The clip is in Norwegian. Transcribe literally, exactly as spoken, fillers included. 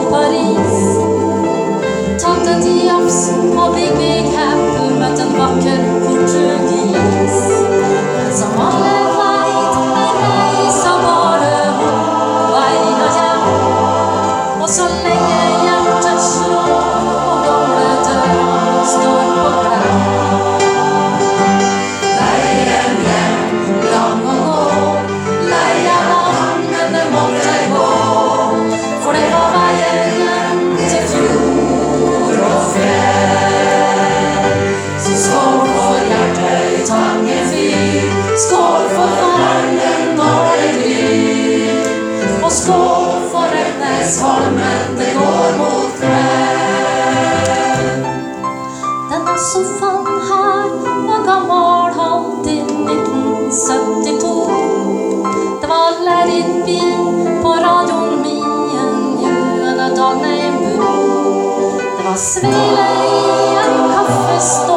Paris. Tatt en jafs og Big Big Cap, møtt en vakker portugis. Men som alle vet, er reisa bare vei og hjem. Og så lenge hjertet slår og gamle døren står på glem. Veien hjem, lang å gå, lei av vann, men det måtte gå. For det var veien hjem til fjord og fjell. Så skål for hjertet i Tangenfyr, skål for vannet når det gryr. Og skål for Øknesholmen, det går mot kveld. Denne sofaen her var gammel, holdt i nitten syttito. Det var Larry på radioen min, juende dag med en bu. Det var svele i en kaffestå.